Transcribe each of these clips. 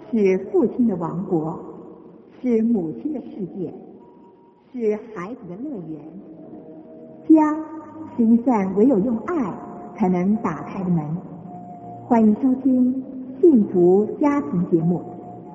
是父亲的王国，是母亲的世界，是孩子的乐园。家是一扇唯有用爱才能打开的门。欢迎收听幸福家庭节目。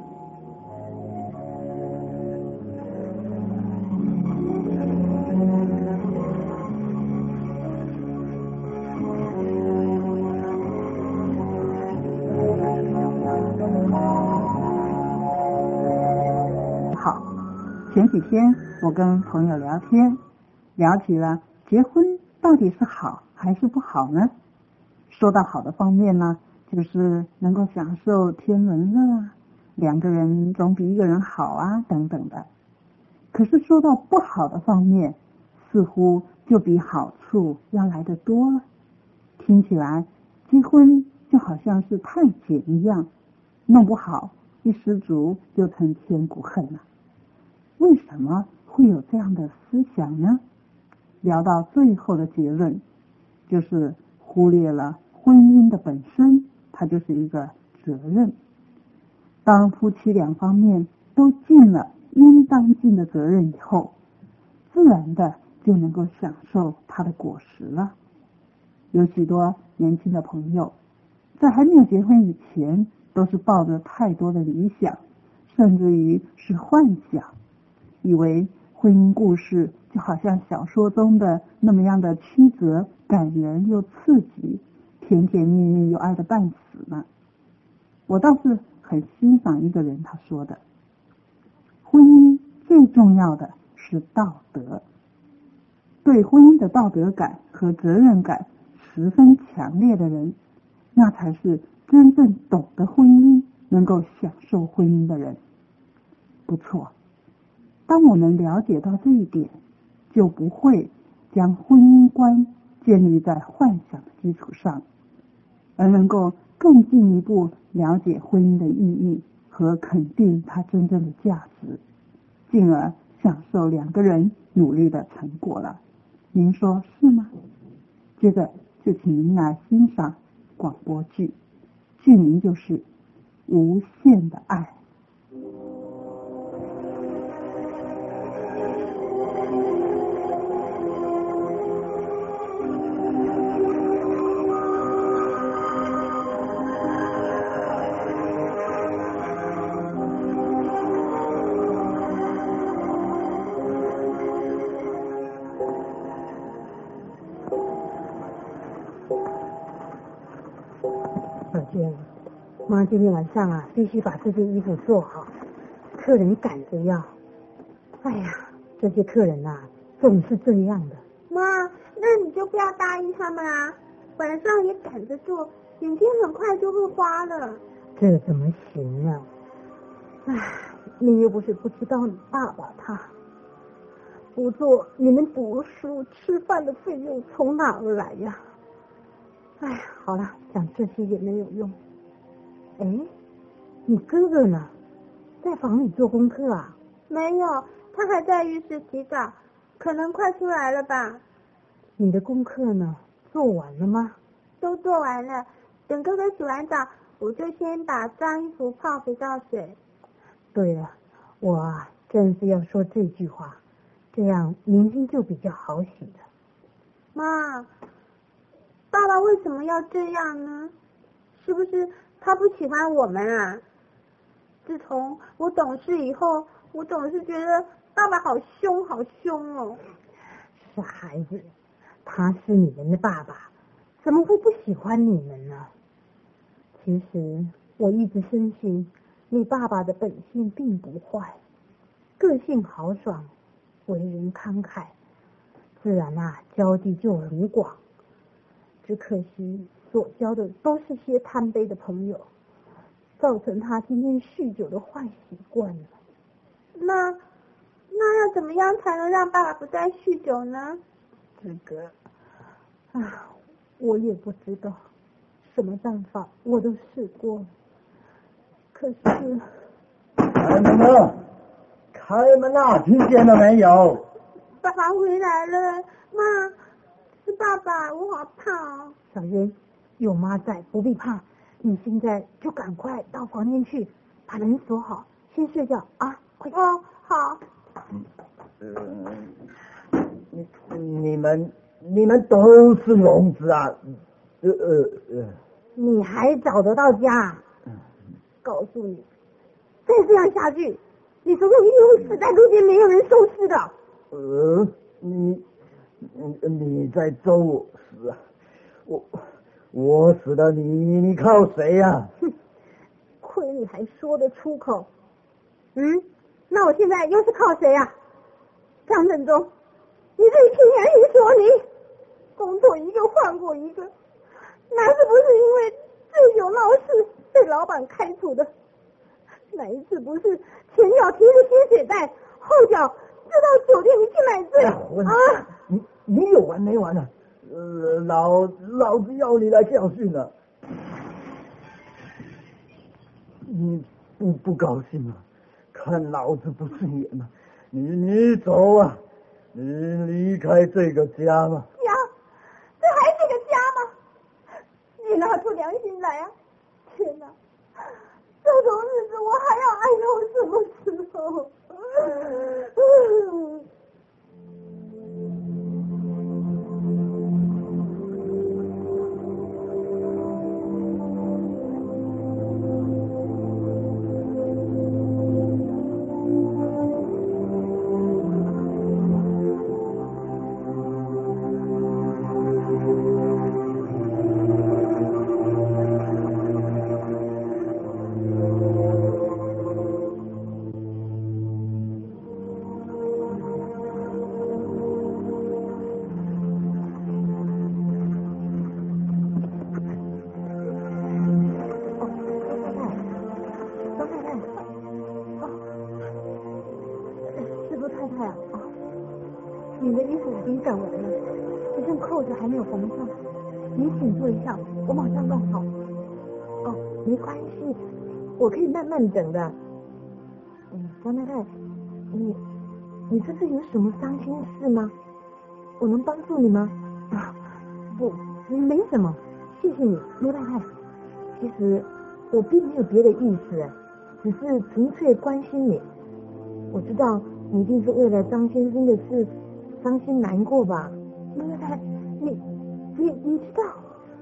前几天我跟朋友聊天，聊起了结婚到底是好还是不好呢？说到好的方面呢，就是能够享受天伦乐啊，两个人总比一个人好啊，等等的。可是说到不好的方面，似乎就比好处要来得多了。听起来结婚就好像是探险一样，弄不好一失足就成千古恨了。为什么会有这样的思想呢？聊到最后的结论，就是忽略了婚姻的本身，它就是一个责任。当夫妻两方面都尽了应当尽的责任以后，自然的就能够享受它的果实了。有许多年轻的朋友，在还没有结婚以前，都是抱着太多的理想，甚至于是幻想，以为婚姻故事就好像小说中的那么样的曲折、感人又刺激，甜甜蜜蜜又爱得半死呢。我倒是很欣赏一个人他说的，婚姻最重要的是道德。对婚姻的道德感和责任感十分强烈的人，那才是真正懂得婚姻、能够享受婚姻的人。不错，当我们了解到这一点，就不会将婚姻观建立在幻想的基础上，而能够更进一步了解婚姻的意义和肯定它真正的价值，进而享受两个人努力的成果了。您说是吗？接着就请您来欣赏广播剧，剧名就是《无限的爱》。 妈今天晚上啊，必须把这件衣服做好，客人赶着要。哎呀，这些客人啊，总是这样的。 妈，那你就不要答应他们啊，晚上也赶着做，眼睛很快就会花了。 这怎么行呢？哎，你又不是不知道你爸爸他不做，你们读书吃饭的费用从哪儿来呀？哎，好了，讲这些也没有用。哎，你哥哥呢？在房里做功课啊？ 没有，他还在浴室洗澡，可能快出来了吧。 你的功课呢？做完了吗？ 都做完了，等哥哥洗完澡，我就先把脏衣服泡肥皂水。 对了，我啊，正是要说这句话，这样明天就比较好洗了。 妈，爸爸为什么要这样呢？是不是他不喜欢我们啊？自从我懂事以后，我总是觉得爸爸好凶好凶哦。 傻孩子，他是你们的爸爸，怎么会不喜欢你们呢？其实我一直深信你爸爸的本性并不坏，个性豪爽，为人慷慨，自然啊交际就很广。只可惜所交的都是些贪杯的朋友，造成他今天酗酒的坏习惯了。 那要怎么样才能让爸爸不再酗酒呢？ 这个我也不知道，什么办法我都试过了，可是开门了，开门了，听见了没有？ 爸爸回来了，妈，是爸爸，我好怕哦。 小云，有妈在，不必怕，你现在就赶快到房间去，把把门锁好，先睡觉啊！快去。 哦，好。 你们都是聋子啊？ 你还找得到家？告诉你，再这样下去，你总有一天会死在路边，没有人收尸的。 你在咒我死啊？我死了，你靠谁呀？ 哼，亏你还说得出口。那我现在又是靠谁呀？张振中，你这一听言语说你工作一个换过一个，哪是不是因为醉酒闹事被老板开除的？哪一次不是前脚提着薪水袋，后脚就到酒店里去买醉啊？ 你有完没完啊？老子要你来教训了。你不高兴啊？看老子不顺眼了，你走啊！你离开这个家吧。 家，这还是个家吗？你拿出良心来啊！天哪，这种日子我还要挨到什么时候？ 你的衣服已经赶完了，只剩扣子还没有缝上，您请坐一下，我马上弄好。哦，没关系，我可以慢慢等的。张太太，你这是有什么伤心事吗？我能帮助你吗？不，没什么，谢谢你，陆太太。其实我并没有别的意思，只是纯粹关心你。我知道你一定是为了张先生的事伤心难过吧？陆太太，你知道，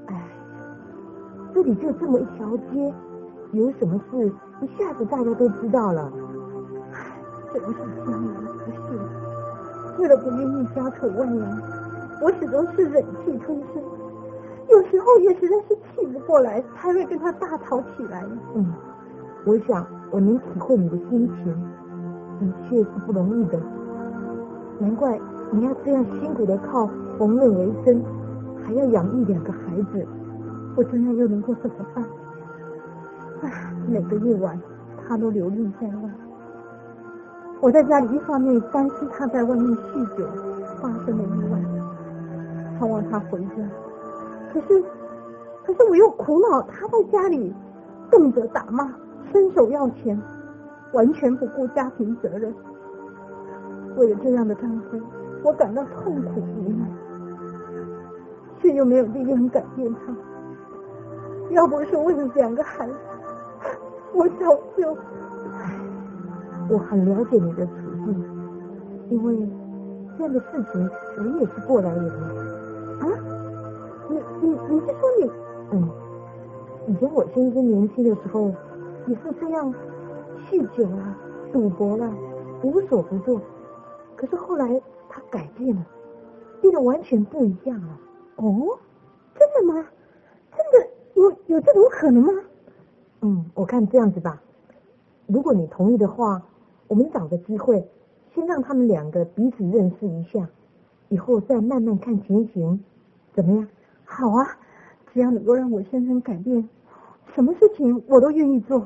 这里就这么一条街，有什么事一下子大家都知道了。真是江南不是，为了不愿意家丑外扬，我始终是忍气吞声，有时候也实在是气不过来，才会跟他大吵起来。我想我能体会你的心情，的确是不容易的，难怪你要这样辛苦的靠缝纫为生，还要养育2个孩子，我这样又能够怎么办？每个夜晚他都流泪在外，我在家里一方面担心他在外面酗酒发生的意外，盼望他回家，可是我又苦恼他在家里动辄打骂，伸手要钱，完全不顾家庭责任。为了这样的丈夫，我感到痛苦无奈，却又没有力量改变他。要不是为了2个孩子，我早就……我很了解你的处境，因为这样的事情我也是过来人啊。你是说你？以前我先生年轻的时候也是这样，酗酒啊，赌博啦，无所不做。可是后来他改变了，变得完全不一样了。哦，真的吗？真的有这种可能吗？我看这样子吧，如果你同意的话，我们找个机会，先让他们2个彼此认识一下，以后再慢慢看情形，怎么样？好啊，只要能够让我先生改变，什么事情我都愿意做。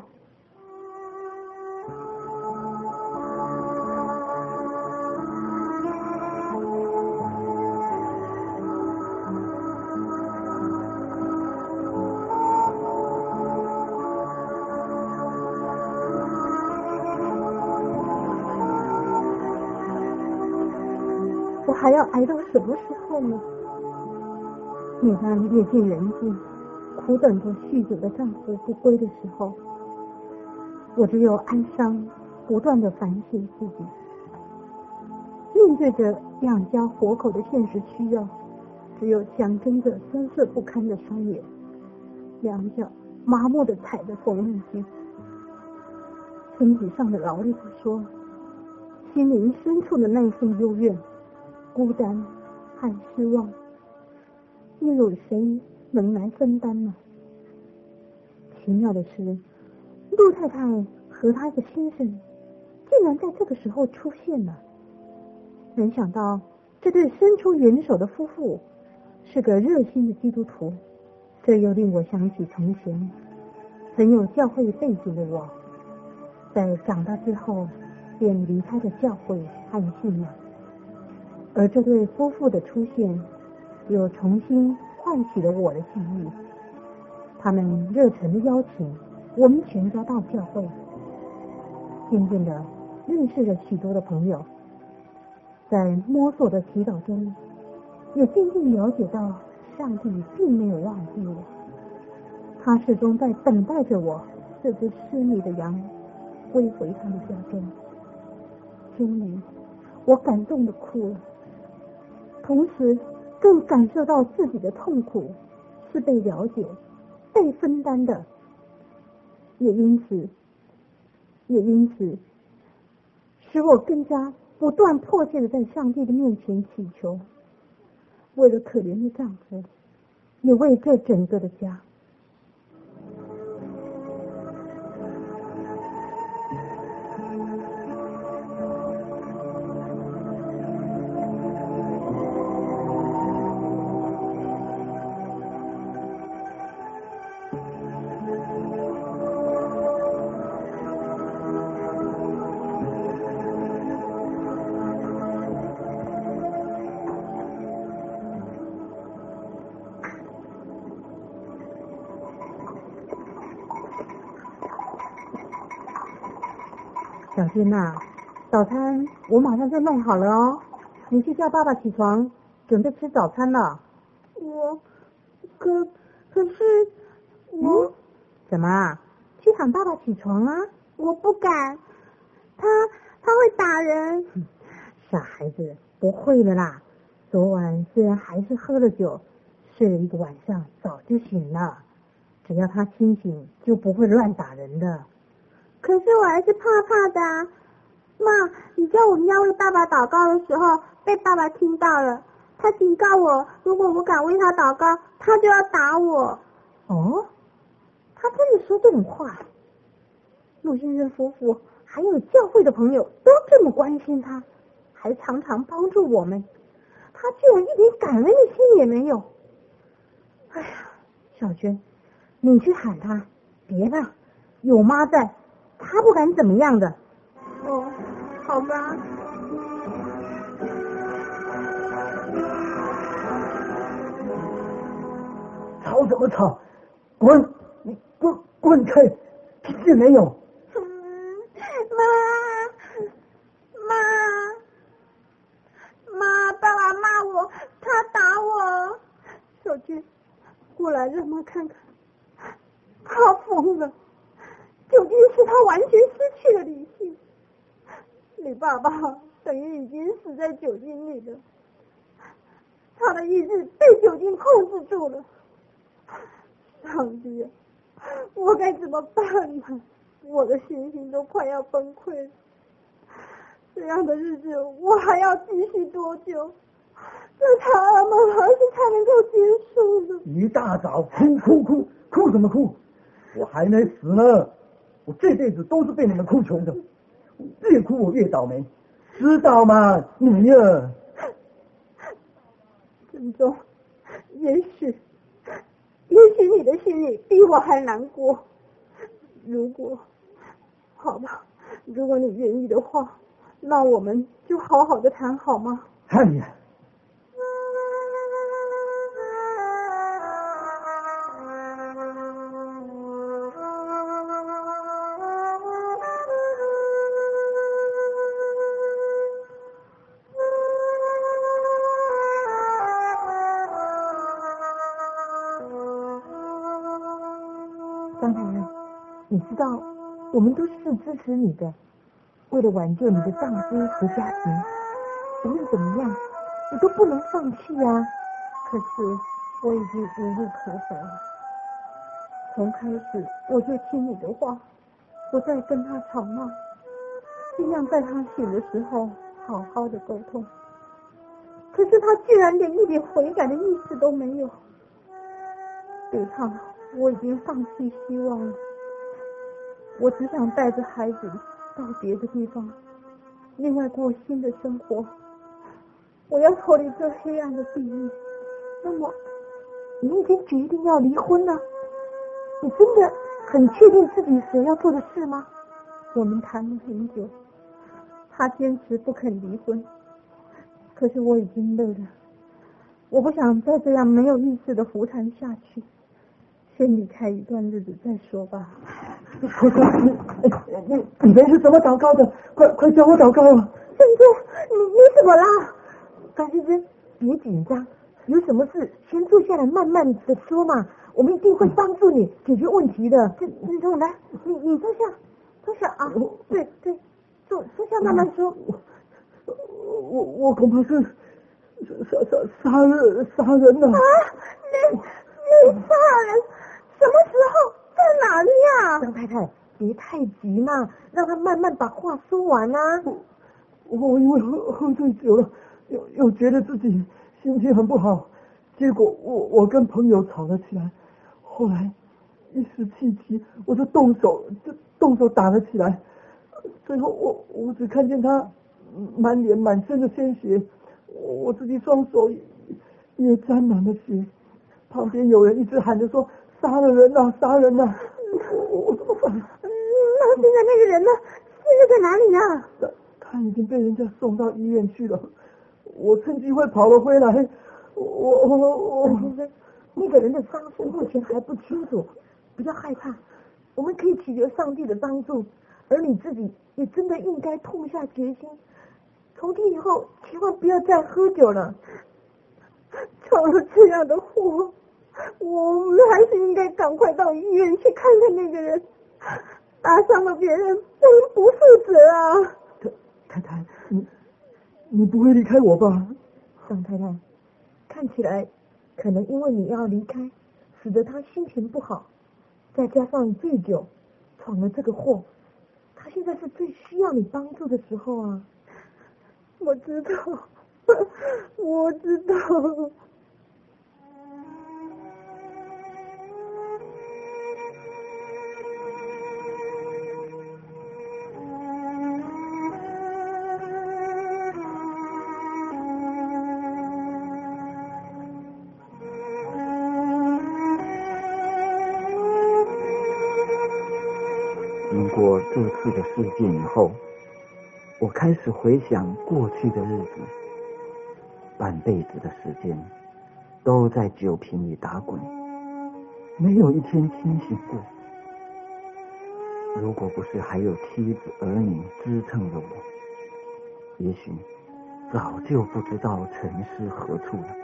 我还要挨到什么时候呢？每当夜渐人静，苦等着酗酒的丈夫不归的时候， 我只有哀伤，不断的反省自己。面对着养家活口的现实需要，只有强睁着酸涩不堪的双眼，两脚麻木的踩着缝纫机。身体上的劳力不说，心灵深处的那份幽怨、孤单和失望，又有谁能来分担呢？奇妙的是，陆太太和她的先生竟然在这个时候出现了。没想到这对伸出援手的夫妇是个热心的基督徒，这又令我想起从前很有教会背景的我，在长大之后便离开了教会和信仰，而这对夫妇的出现又重新唤起了我的记忆。他们热忱的邀请我们全家到教会，渐渐的认识了许多的朋友，在摸索的祈祷中，也渐渐了解到上帝并没有忘记我，他始终在等待着我这只失迷的羊归回他的家中。终于，我感动的哭了，同时更感受到自己的痛苦是被了解、被分担的，也因此使我更加不断迫切的在上帝的面前祈求，为了可怜的丈夫，也为这整个的家。小娟呐，早餐我马上就弄好了哦，你去叫爸爸起床，准备吃早餐了。 可是我怎么啊？去喊爸爸起床啊？ 我不敢，他会打人。 傻孩子，不会了啦。昨晚虽然还是喝了酒，睡了一个晚上，早就醒了。只要他清醒，就不会乱打人的。 可是我还是怕怕的啊。妈，你叫我们要为爸爸祷告的时候，被爸爸听到了，他警告我，如果我敢为他祷告，他就要打我。 哦，他真的说这种话？陆先生夫妇还有教会的朋友都这么关心他，还常常帮助我们，他居然一点感恩的心也没有。哎呀，小娟，你去喊他，别了，有妈在，他不敢怎么样的。 哦，好吧。 吵什么吵？滚！你滚开！听见没有？ 妈，爸爸骂我，他打我。 小娟，过来让妈看看，他疯了，酒精使他完全失去了理性。你爸爸等于已经死在酒精里了，他的意志被酒精控制住了。上帝啊，我该怎么办呢？我的信心都快要崩溃了。这样的日子我还要继续多久？这场噩梦何时才能够结束呢？ 一大早哭什么哭？我还没死呢，我这辈子都是被你们哭穷的，越哭我越倒霉，知道吗？你啊， 郑重，也许你的心里比我还难过。好吧，如果你愿意的话，那我们就好好的谈好吗？ 哎呀， 刚才你知道我们都是支持你的，为了挽救你的丈夫和家庭，无论怎么样，你都不能放弃啊！可是我已经无路可走了。从开始我就听你的话，不再跟他吵闹，尽量在他醒的时候好好的沟通。可是他居然连一点悔改的意思都没有，对他我已经放弃希望了。我只想带着孩子到别的地方，另外过新的生活。我要脱离这黑暗的地狱。那么，你已经决定要离婚了？你真的很确定自己所要做的事吗？我们谈了很久，他坚持不肯离婚，可是我已经累了，我不想再这样没有意识的胡缠下去，先离开一段日子再说吧。 你们是怎么祷告的？快教我祷告啊！ 圣姐，你怎么啦？张先生，别紧张，有什么事先坐下来慢慢的说嘛，我们一定会帮助你解决问题的。郑重来，你坐下啊！对，坐下慢慢说。 我恐怕是杀人了。 啊！你杀人？什么时候？在哪里呀？ 张太太，别太急嘛，让他慢慢把话说完啊。 我因为喝醉酒了，又觉得自己心情很不好，结果我跟朋友吵了起来，后来一时气急，我就动手打了起来，最后我只看见他满脸满身的鲜血，我自己双手也沾满了血，旁边有人一直喊着说杀了人啊杀人啊，我怎么办？ 那现在那个人呢？现在在哪里呀？ 他已经被人家送到医院去了，我趁机会跑了回来。 张先生，那个人的伤势目前还不清楚，不要害怕，我们可以祈求上帝的帮助，而你自己也真的应该痛下决心，从今以后千万不要再喝酒了。 闯了这样的祸，我们还是应该赶快到医院去看看那个人，打伤了别人，我们不负责啊！ 太太，你不会离开我吧？ 张太太，看起来可能因为你要离开，使得他心情不好，再加上醉酒闯了这个祸，他现在是最需要你帮助的时候啊。 我知道。 经过这次的事件以后，我开始回想过去的日子，半辈子的时间都在酒瓶里打滚，没有一天清醒过。如果不是还有妻子儿女支撑着我，也许早就不知道沉尸何处了。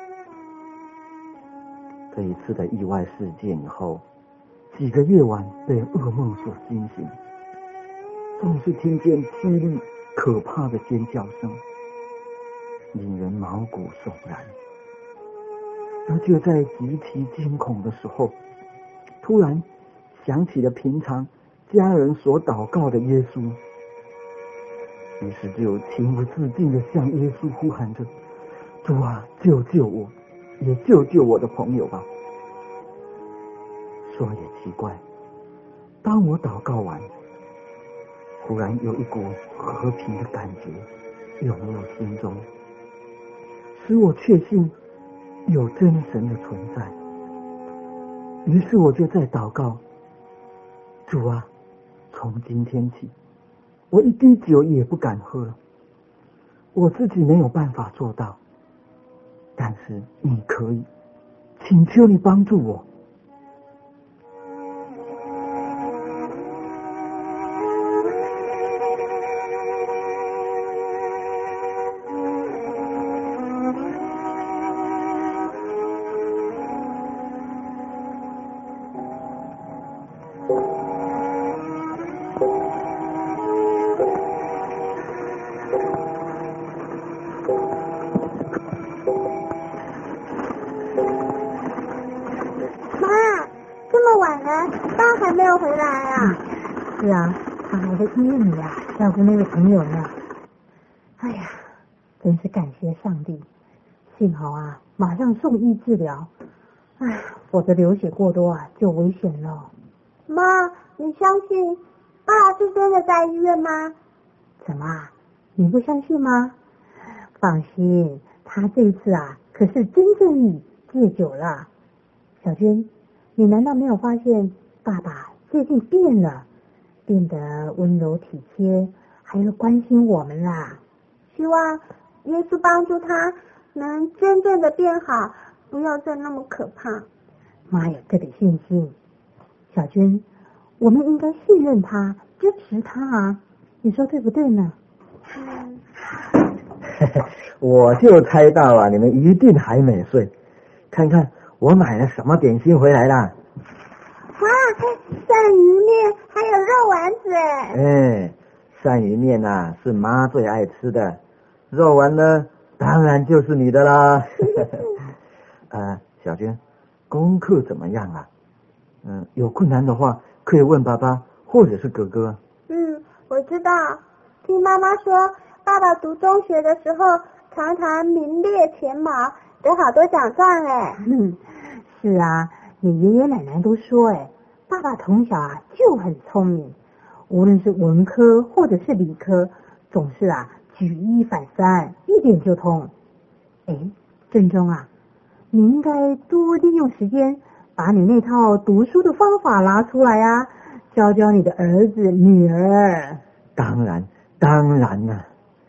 这一次的意外事件以后，几个夜晚被噩梦所惊醒，总是听见凄厉可怕的尖叫声，令人毛骨悚然。而就在极其惊恐的时候，突然想起了平常家人所祷告的耶稣，于是就情不自禁地向耶稣呼喊着：主啊，救救我，也救救我的朋友吧。说也奇怪，当我祷告完，忽然有一股和平的感觉涌入心中，使我确信有真神的存在。于是我就在祷告：主啊，从今天起，我一滴酒也不敢喝了。我自己没有办法做到，但是你可以，请求你帮助我。 妈，这么晚了，爸还没有回来啊？ 是啊，他还在医院里啊，照顾那位朋友呢。哎呀，真是感谢上帝，幸好啊，马上送医治疗。哎，否则流血过多啊，就危险了。 妈，你相信爸是真的在医院吗？ 怎么啊？你不相信吗？放心，他这次啊，可是真正戒酒了。小娟，你难道没有发现爸爸最近变了，变得温柔体贴，还有关心我们啦？ 希望耶稣帮助他能真正的变好，不要再那么可怕。 妈有这个信心。小娟，我们应该信任他，支持他啊，你说对不对呢？ 我就猜到了，你们一定还没睡。看看我买了什么点心回来啦！ 哇，鳝鱼面还有肉丸子哎，鳝鱼面啊是妈最爱吃的，肉丸呢当然就是你的啦。小娟，功课怎么样啊？有困难的话可以问爸爸或者是哥哥。 我知道，听妈妈说，爸爸读中学的时候常常名列前茅，得好多奖状哎。 是啊，你爷爷奶奶都说爸爸从小啊就很聪明，无论是文科或者是理科，总是啊举一反三，一点就通。正中啊，你应该多利用时间，把你那套读书的方法拿出来啊，教教你的儿子女儿。 当然了，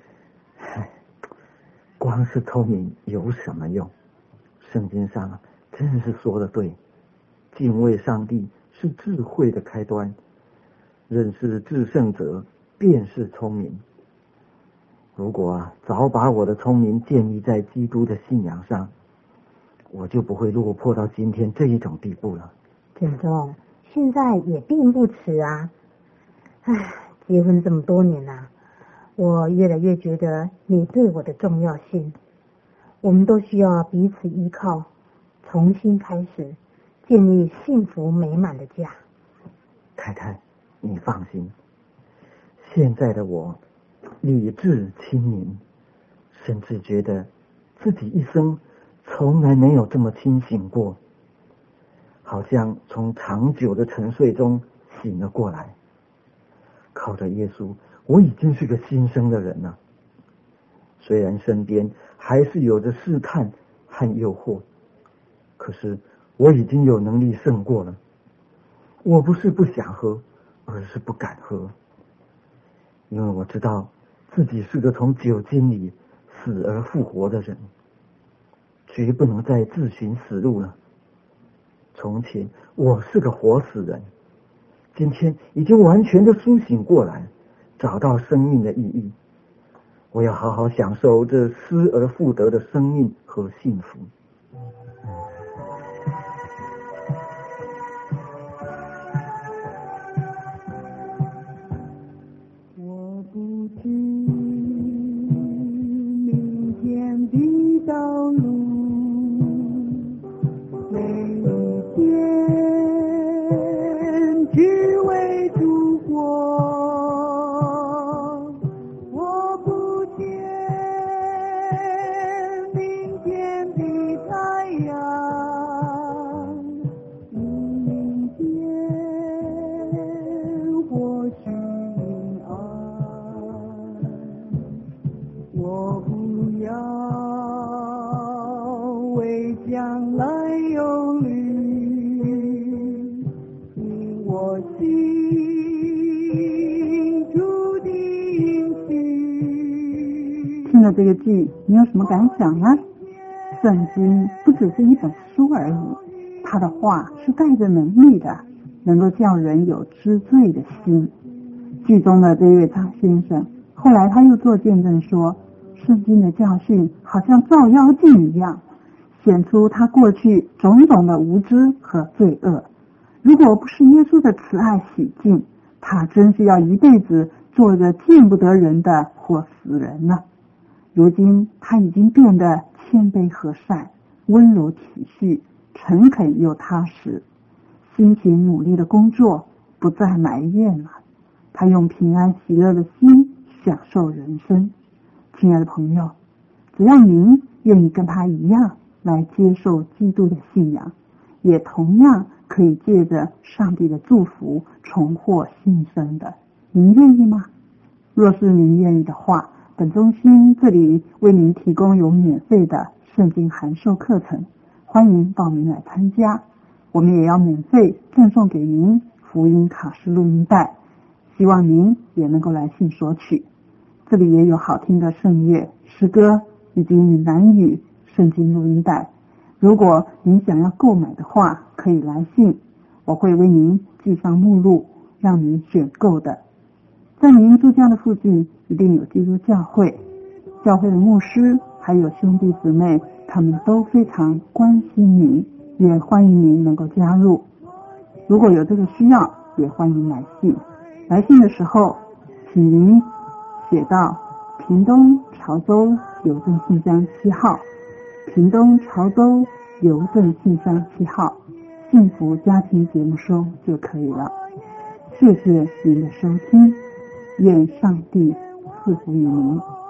光是聪明有什么用？圣经上真是说得对，敬畏上帝是智慧的开端，认识至圣者便是聪明。如果早把我的聪明建立在基督的信仰上，我就不会落魄到今天这一种地步了。 正中，现在也并不迟啊。结婚这么多年了，我越来越觉得你对我的重要性。我们都需要彼此依靠，重新开始，建立幸福美满的家。 太太，你放心，现在的我理智清明，甚至觉得自己一生从来没有这么清醒过，好像从长久的沉睡中醒了过来。靠着耶稣，我已经是个新生的人了。虽然身边还是有着试探和诱惑，可是我已经有能力胜过了。我不是不想喝，而是不敢喝，因为我知道自己是个从酒精里死而复活的人，绝不能再自寻死路了。从前我是个活死人，今天已经完全的苏醒过来，找到生命的意义。我要好好享受这失而复得的生命和幸福。 我不知明天的道路，每一天只为烛光。我不见明天的太阳，明天或许阴暗。我不要为将来忧虑，因我心注定许。听了这个剧，你有什么感想呢？圣经不只是一本书而已，它的话是带着能力的，能够叫人有知罪的心。剧中的这位张先生，后来他又做见证说，圣经的教训好像照妖镜一样，显出他过去种种的无知和罪恶。如果不是耶稣的慈爱洗净，他真是要一辈子做个见不得人的活死人了。如今他已经变得谦卑和善，温柔体恤， 诚恳又踏实，辛勤努力的工作，不再埋怨了。他用平安喜乐的心享受人生。亲爱的朋友，只要您愿意跟他一样来接受基督的信仰，也同样可以借着上帝的祝福重获新生的。您愿意吗？若是您愿意的话，本中心这里为您提供有免费的圣经函授课程，欢迎报名来参加。我们也要免费赠送给您福音卡式录音带，希望您也能够来信索取。这里也有好听的圣乐、诗歌以及闽南语圣经录音带。如果您想要购买的话，可以来信，我会为您寄上目录，让您选购的。在您住家的附近一定有基督教会，教会的牧师还有兄弟姊妹，他们都非常关心您，也欢迎您能够加入。如果有这个需要，也欢迎来信。来信的时候，请您写到屏东潮州邮政信箱7号，屏东潮州邮政信箱7号，幸福家庭节目收就可以了。谢谢您的收听，愿上帝赐福于您。